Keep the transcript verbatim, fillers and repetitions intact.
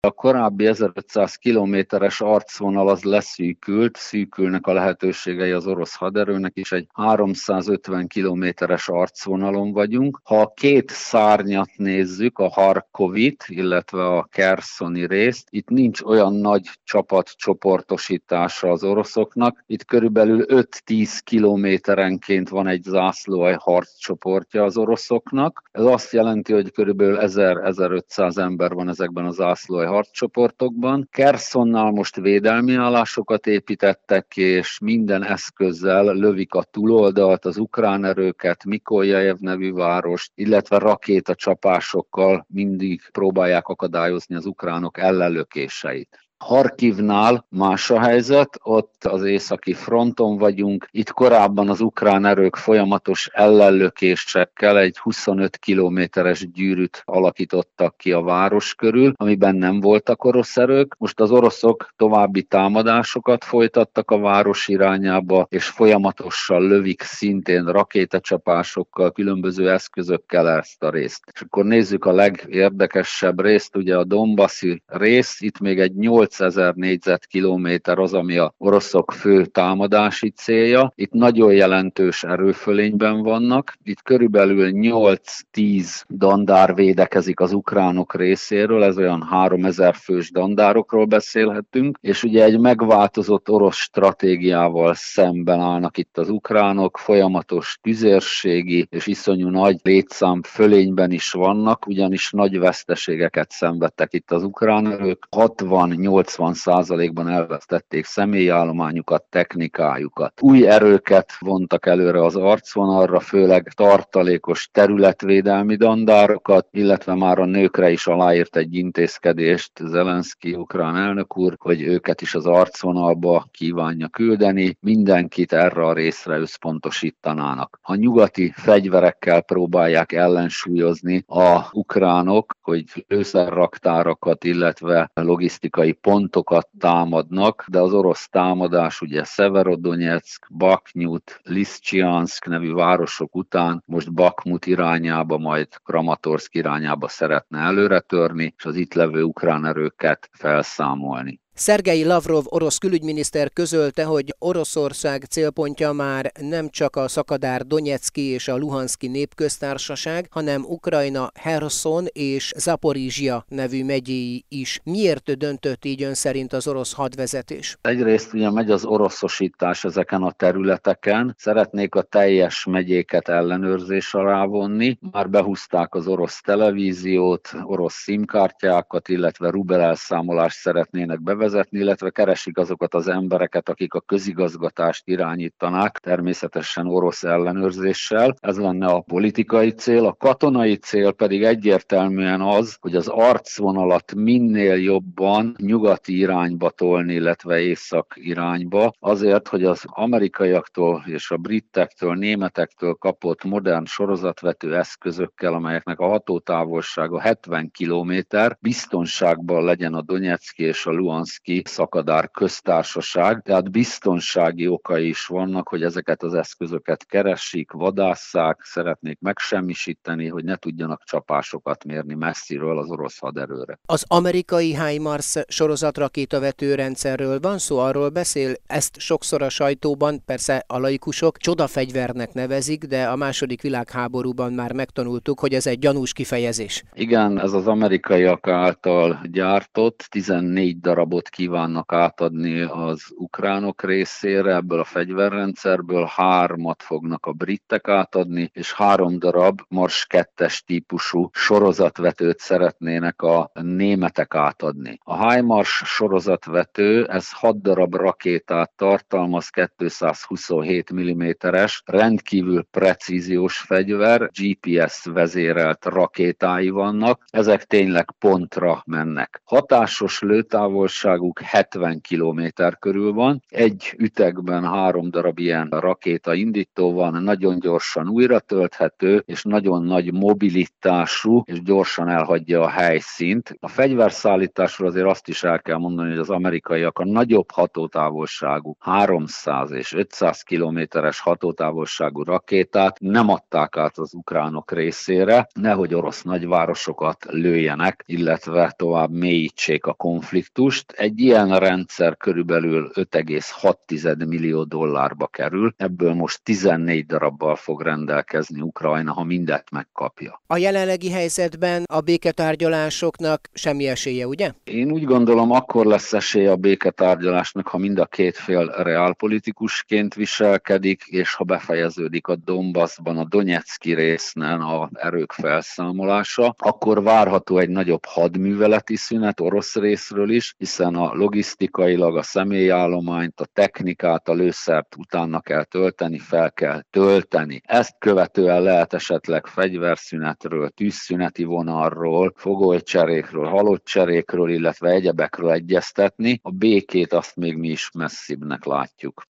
A korábbi ezerötszáz kilométeres arcvonal az leszűkült, szűkülnek a lehetőségei az orosz haderőnek is, egy háromszázötven kilométeres arcvonalon vagyunk. Ha a két szárnyat nézzük, a Harkovit, illetve a Kerszoni részt, itt nincs olyan nagy csapatcsoportosítása az oroszoknak, itt körülbelül öt-tíz kilométerenként van egy zászlóalj harccsoportja az oroszoknak. Ez azt jelenti, hogy körülbelül ezer-ezerötszáz ember van ezekben a zászlóalj harccsoportokban. Kerszonnál most védelmi állásokat építettek, és minden eszközzel lövik a túloldalt, az ukrán erőket, Mikoljajev nevű várost, illetve rakétacsapásokkal mindig próbálják akadályozni az ukránok ellenlökéseit. Harkivnál más a helyzet, ott az északi fronton vagyunk, itt korábban az ukrán erők folyamatos ellenlökésekkel egy huszonöt kilométeres gyűrűt alakítottak ki a város körül, amiben nem voltak orosz erők. Most az oroszok további támadásokat folytattak a város irányába, és folyamatosan lövik szintén rakétacsapásokkal, különböző eszközökkel ezt a részt. És akkor nézzük a legérdekesebb részt, ugye a donbassi rész, itt még egy nyolcezer négyzetkilométer az, ami a oroszok fő támadási célja. Itt nagyon jelentős erőfölényben vannak. Itt körülbelül nyolc-tíz dandár védekezik az ukránok részéről, ez olyan háromezer fős dandárokról beszélhetünk, és ugye egy megváltozott orosz stratégiával szemben állnak itt az ukránok, folyamatos tüzérségi és iszonyú nagy létszám fölényben is vannak, ugyanis nagy veszteségeket szenvedtek itt az ukrán erők, hatvan-nyolcvan százalékban elvesztették személyállományukat, technikájukat. Új erőket vontak előre az arcvonalra, főleg tartalékos területvédelmi dandárokat, illetve már a nőkre is aláírt egy intézkedést Zelenszky ukrán elnök úr, hogy őket is az arcvonalba kívánja küldeni, mindenkit erre a részre összpontosítanának. Ha nyugati fegyverekkel próbálják ellensúlyozni a ukránok, hogy lőszerraktárakat, illetve logisztikai pontokat támadnak, de az orosz támadás ugye Szeverodonyeck, Baknyut, Liszcsianszk nevű városok után most Bakmut irányába, majd Kramatorszk irányába szeretne előretörni, és az itt levő ukrán erőket felszámolni. Szergej Lavrov orosz külügyminiszter közölte, hogy Oroszország célpontja már nem csak a Szakadár Donyecky és a Luhanszki népköztársaság, hanem Ukrajna Herszon és Zaporizsia nevű megyéi is. Miért döntött így ön szerint az orosz hadvezetés? Egyrészt ugye megy az oroszosítás ezeken a területeken, szeretnék a teljes megyéket ellenőrzés alá vonni, már behúzták az orosz televíziót, orosz szimkártyákat, illetve rubelelszámolást szeretnének bevezetni, illetve keresik azokat az embereket, akik a közigazgatást irányítanák, természetesen orosz ellenőrzéssel. Ez lenne a politikai cél. A katonai cél pedig egyértelműen az, hogy az arcvonalat minél jobban nyugati irányba tolni, illetve észak irányba, azért, hogy az amerikaiaktól és a britektől, németektől kapott modern sorozatvető eszközökkel, amelyeknek a hatótávolsága hetven kilométer, biztonságban legyen a Donyecky és a Luhanszki Szakadár köztársaság, tehát biztonsági okai is vannak, hogy ezeket az eszközöket keresik, vadásszák, szeretnék megsemmisíteni, hogy ne tudjanak csapásokat mérni messziről az orosz haderőre. Az amerikai HIMARS sorozatrakétavető rendszerről van szó, arról beszél, ezt sokszor a sajtóban, persze a laikusok csodafegyvernek nevezik, de a második világháborúban már megtanultuk, hogy ez egy gyanús kifejezés. Igen, ez az amerikaiak által gyártott, tizennégy darabot kívánnak átadni az ukránok részére, ebből a fegyverrendszerből hármat fognak a britek átadni, és három darab Mars kettes típusú sorozatvetőt szeretnének a németek átadni. A HIMARS sorozatvető, ez hat darab rakétát tartalmaz, kétszázhuszonhét milliméteres, rendkívül precíziós fegyver, gé pé es vezérelt rakétái vannak, ezek tényleg pontra mennek. Hatásos lőtávolság távolságuk hetven kilométer körül van. Egy ütegben három darab ilyen rakéta indító van, nagyon gyorsan újra tölthető, és nagyon nagy mobilitású, és gyorsan elhagyja a helyszínt. A fegyverszállításról azért azt is el kell mondani, hogy az amerikaiak a nagyobb hatótávolságú háromszáz és ötszáz kilométeres hatótávolságú rakétát nem adták át az ukránok részére, nehogy orosz nagyvárosokat lőjenek, illetve tovább mélyítsék a konfliktust. Egy ilyen rendszer körülbelül öt egész hat millió dollárba kerül, ebből most tizennégy darabbal fog rendelkezni Ukrajna, ha mindet megkapja. A jelenlegi helyzetben a béketárgyalásoknak semmi esélye, ugye? Én úgy gondolom, akkor lesz esélye a béketárgyalásnak, ha mind a két fél reálpolitikusként viselkedik, és ha befejeződik a Donbassban, a Donetszki részen a erők felszámolása, akkor várható egy nagyobb hadműveleti szünet orosz részről is, hiszen a logisztikailag a személyállományt, a technikát, a lőszert utána kell tölteni, fel kell tölteni. Ezt követően lehet esetleg fegyverszünetről, tűzszüneti vonalról, fogolycserékről, halottcserékről, illetve egyebekről egyeztetni. A békét azt még mi is messzibbnek látjuk.